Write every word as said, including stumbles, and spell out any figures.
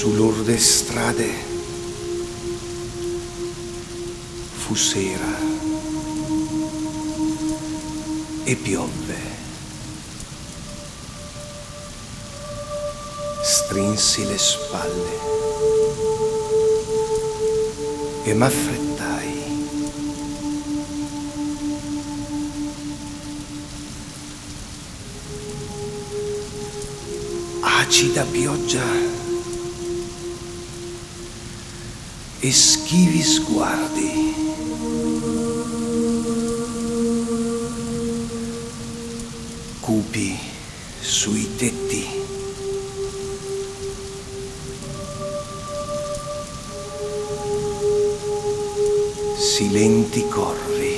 su lurde strade fu sera e piovve. Strinsi le spalle e m'affrettai. Acida pioggia e schivi sguardi. Cupi sui tetti. Silenti corvi.